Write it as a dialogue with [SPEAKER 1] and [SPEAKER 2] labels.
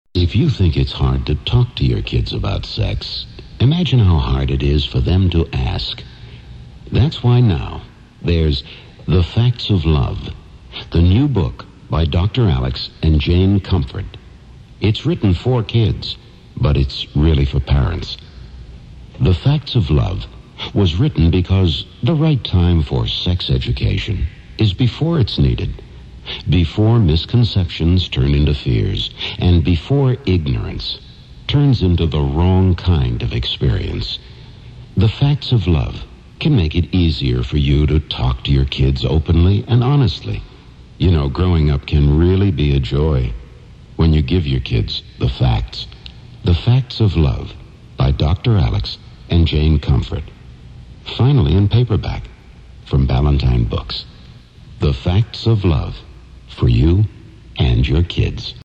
[SPEAKER 1] If you think it's hard to talk to your kids about sex, imagine how hard it is for them to ask. That's why now there's The Facts of Love, the new book by Dr. Alex and Jane Comfort. It's written for kids, but it's really for parents. The Facts of Love was written because the right time for sex education is before it's needed, before misconceptions turn into fears, and before ignorance turns into the wrong kind of experience. The Facts of Love can make it easier for you to talk to your kids openly and honestly. You know, growing up can really be a joy when you give your kids the facts. The Facts of Love by Dr. Alex and Jane Comfort. Finally in paperback from Ballantine Books. The Facts of Love for you and your kids.